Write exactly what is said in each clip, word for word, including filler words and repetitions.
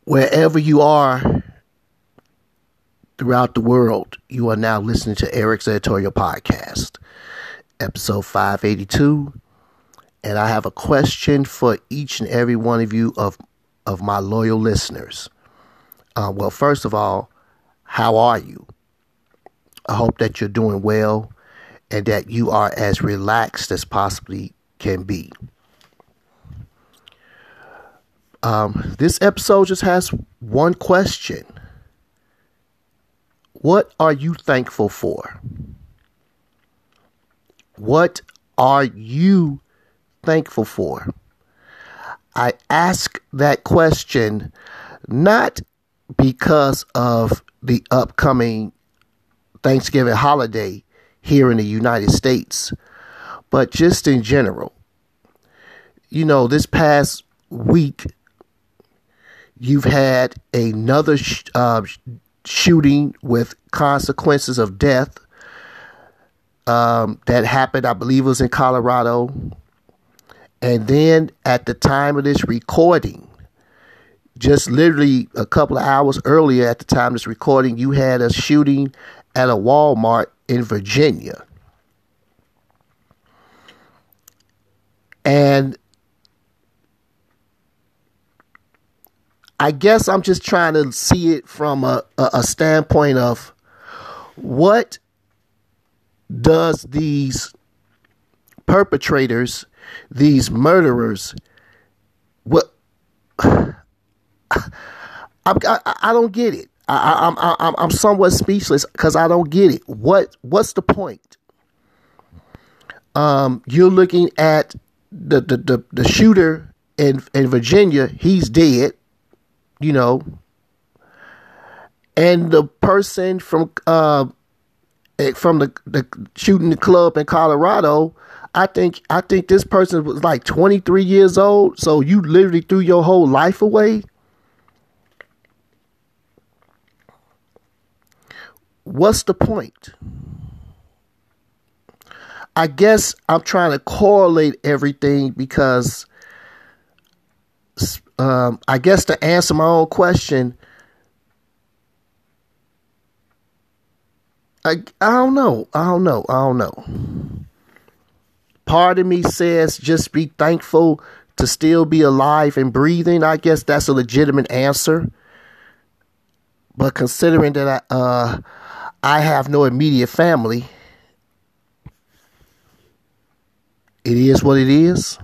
Wherever you are throughout the world, you are now listening to Eric's Editorial Podcast, episode five eighty-two. And I have a question for each and every one of you of, of my loyal listeners. Uh, well, first of all, how are you? I hope that you're doing well and that you are as relaxed as possibly can be. Um, this episode just has one question. What are you thankful for? What are you thankful for? I ask that question not because of the upcoming Thanksgiving holiday here in the United States, but just in general. You know, this past week, you've had another sh- uh, shooting with consequences of death um, that happened, I believe it was in Colorado. And then at the time of this recording, just literally a couple of hours earlier at the time of this recording, you had a shooting at a Walmart in Virginia. And I guess I'm just trying to see it from a, a, a standpoint of what does these perpetrators, these murderers, what I, I, I don't get it. I, I, I'm I'm somewhat speechless because I don't get it. What what's the point? Um, you're looking at the the, the, the shooter in in Virginia. He's dead. You know, and the person from uh, from the, the shooting the club in Colorado, I think I think this person was like twenty-three years old. So you literally threw your whole life away. What's the point? I guess I'm trying to correlate everything because Um, I guess to answer my own question, I, I don't know. I don't know. I don't know. Part of me says just be thankful to still be alive and breathing. I guess that's a legitimate answer. But considering that I, uh, I have no immediate family, it is what it is.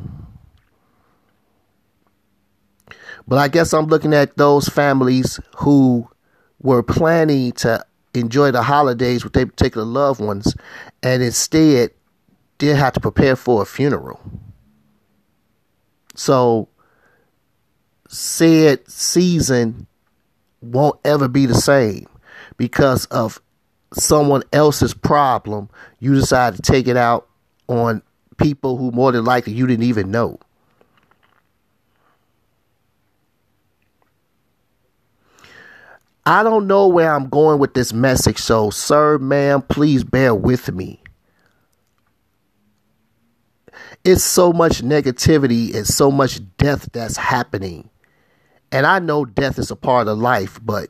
But I guess I'm looking at those families who were planning to enjoy the holidays with their particular loved ones and instead did have to prepare for a funeral. So said season won't ever be the same because of someone else's problem. You decide to take it out on people who more than likely you didn't even know. I don't know where I'm going with this message, so sir, ma'am, please bear with me. It's so much negativity and so much death that's happening. And I know death is a part of life, but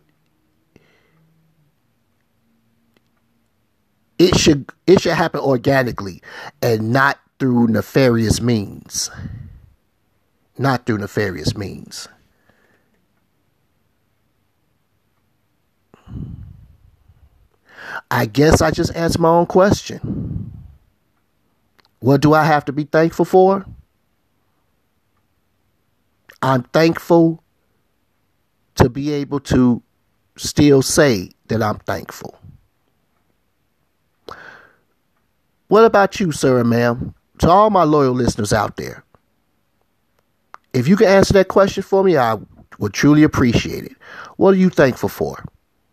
it should it should happen organically and not through nefarious means. Not through nefarious means. I guess I just answered my own question. What do I have to be thankful for? I'm thankful to be able to still say that I'm thankful. What about you, sir and ma'am? To all my loyal listeners out there, if you can answer that question for me, I would truly appreciate it. What are you thankful for?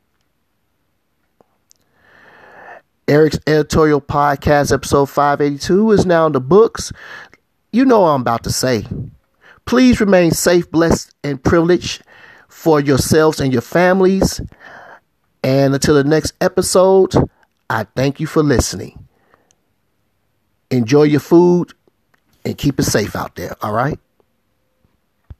Eric's Editorial Podcast, episode five eighty-two, is now in the books. You know what I'm about to say. Please remain safe, blessed, and privileged for yourselves and your families. And until the next episode, I thank you for listening. Enjoy your food and keep it safe out there, all right?